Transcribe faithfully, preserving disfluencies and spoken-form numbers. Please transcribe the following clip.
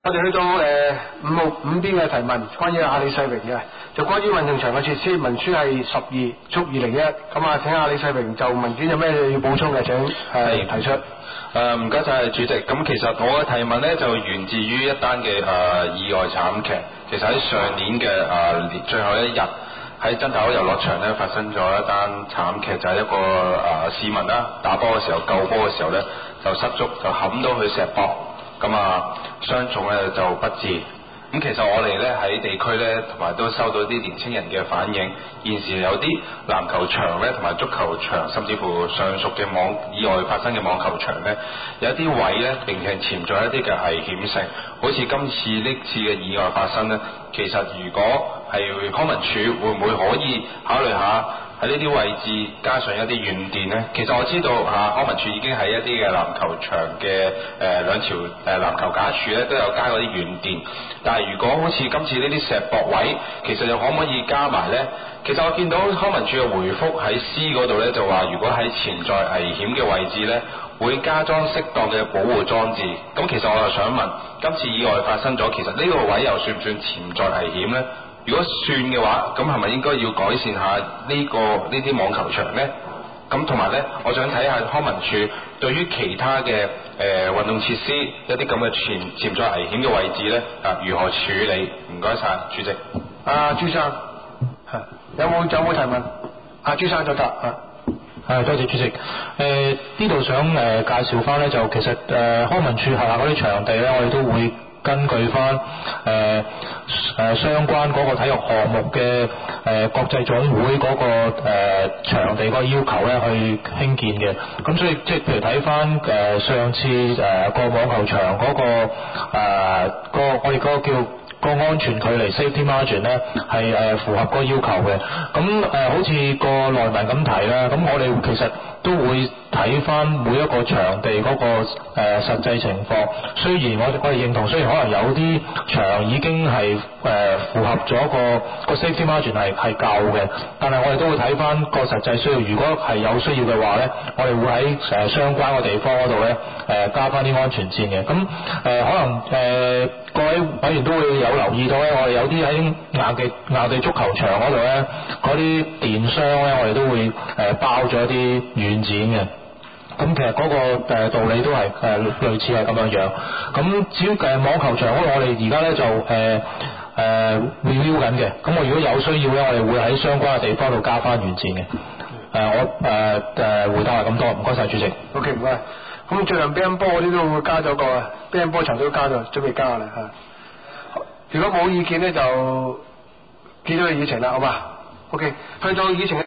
我哋去到誒、呃、五號五邊嘅題問，關於阿里世榮嘅，就關於運動場嘅設施，文書係十二速二零一，咁啊請阿里世榮就文件有咩要補充嘅，請誒、呃、提出。 誒唔該晒主席，咁其實我嘅提問呢，就源自於一單嘅誒意外慘劇，其實喺上年嘅誒、呃、最後一日喺真頭遊樂場呢，發生咗一單慘劇，就係、是、一個誒、呃、市民啦打波嘅時候救波嘅時候呢，就失足就冚到佢石膊。咁啊，傷重咧就不治。咁其實我哋咧喺地區咧，同埋都收到啲年青人嘅反映，現時有啲籃球場咧，同埋足球場，甚至乎上述嘅網意外發生嘅網球場咧，有一啲位咧，並係潛在一啲嘅危險性。好似今次呢次嘅意外發生咧，其實如果係康文署會唔會可以考慮下？喺呢啲位置加上一啲軟墊呢？其實我知道嚇、啊、康文署已經喺一啲嘅籃球場嘅誒、呃、兩條誒籃球架處咧都有加嗰啲軟墊，但係如果好似今次呢啲石膊位，其實又可唔可以加埋呢？其實我見到康文署嘅回覆喺 C 嗰度呢，就話如果喺潛在危險嘅位置呢，會加裝適當嘅保護裝置。咁其實我又想問，今次意外發生咗，其實呢個位又算唔算潛在危險呢？如果算嘅話，咁係咪應該要改善下呢、這個呢啲網球場呢？咁同埋呢，我想睇下康文署對於其他嘅誒、呃、運動設施一啲咁嘅潛潛在危險嘅位置呢，啊如何處理？唔該晒，主席。 啊，朱生，有冇有冇提問？啊，朱生就答啊。 係，多謝主席。誒呢度想誒、呃、介紹翻呢，就其實誒、呃、康文署轄下嗰啲場地呢，我哋都會根據翻誒誒相關嗰個體育項目嘅誒、呃、國際總會嗰、那個誒、呃、場地嗰個要求咧去興建嘅。咁所以即係譬如睇翻誒上次誒、呃、個網球場嗰、那個誒、呃、個我哋嗰個叫個安全距離 safety margin 咧係誒符合嗰個要求嘅。咁誒、呃、好似個內文咁提啦，咁我哋其實都會睇翻每一個場地嗰、那個誒、呃、實際情況。雖然我我哋認同，雖然可能有啲場已經係誒、呃、符合咗個個 safety margin 係係夠嘅，但係我哋都會睇翻個實際需要。如果係有需要嘅話咧，我哋會喺誒、呃、相關嘅地方嗰度咧誒加翻啲安全墊嘅。咁誒、呃、可能誒、呃、各位委員都會有留意到咧，我哋有啲喺硬地硬地足球場嗰度咧，嗰啲電箱咧，我哋都會誒、呃、包咗啲軟墊嘅。咁其實嗰個誒道理都係誒、呃、類似係咁樣樣。咁至於誒網球場嗰度，我哋而家咧就誒誒 review 緊嘅。咁我如果有需要咧，我哋會喺相關嘅地方度加翻軟墊嘅。誒、呃、我誒誒、呃、回答係咁多，唔該晒主席。 OK， 唔該。咁最近乒乓波嗰啲都加咗個乒乓波場都加咗，準備加啦嚇。如果冇意見咧，就記咗個議程啦，好嘛 ？OK，去到議程。